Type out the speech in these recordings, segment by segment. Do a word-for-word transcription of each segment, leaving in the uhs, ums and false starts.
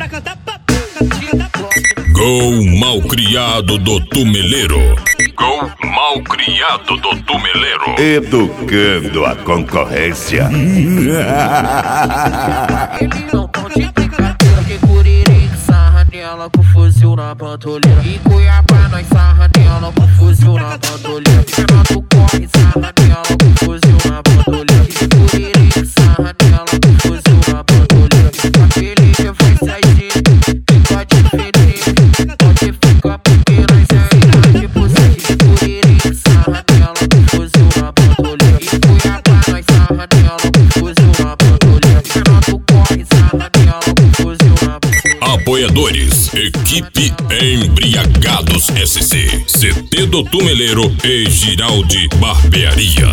Gol malcriado do Tumeleiro. Gol malcriado do Tumeleiro. Educando a concorrência. Ele não tão de brincadeira, que Curirique sarra nela com fuzil na bandoleira. E Cuiabá nós sarra nela com fuzil na bandoleira. Renato corre, sarra nela com fuzil na bandoleira. E Curirique sarra nela com fuzil na bandoleira. Aquele que vai sair, fica diferente. Pode ficar porque nós é idade por cento. E Curirique sarra nela com fuzil na bandoleira. E Cuiabá nós sarra nela com fuzil na bandoleira. Renato corre, sarra nela com fuzil na bandoleira. Apoiadores, Equipe Embriagados S C, C T do Tumeleiro e Giraldi Barbearia.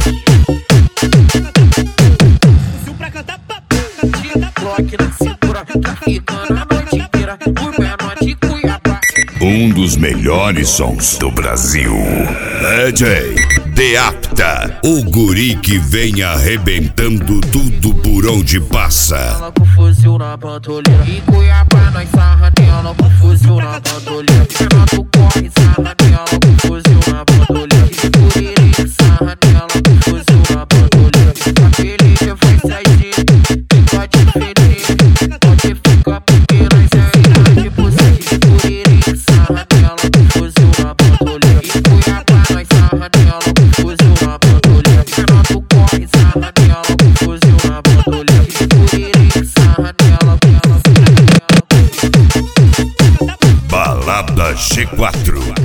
Bloque na cintura, traficando a noite inteira, por menor de Cuiabá. Um dos melhores sons do Brasil. D J Deapta, o guri que vem arrebentando tudo por onde passa. Ela com fuzil na bandoleira. Em Cuiabá nós sarra nela com fuzil na bandoleira. Renato corre, sarra nela com fuzil na bandoleira. E Curirique sarra nela com fuzil na bandoleira. Aquele que vai sair, fica diferente. Pode ficar porque nós é idade por cento. E Curirique sarra nela com fuzil na bandoleira. Em Cuiabá nós sarra nela com fuzil na bandoleira. Renato corre, sarra nela com fuzil na bandoleira. E Curirique sarra nela com Balada G quatro.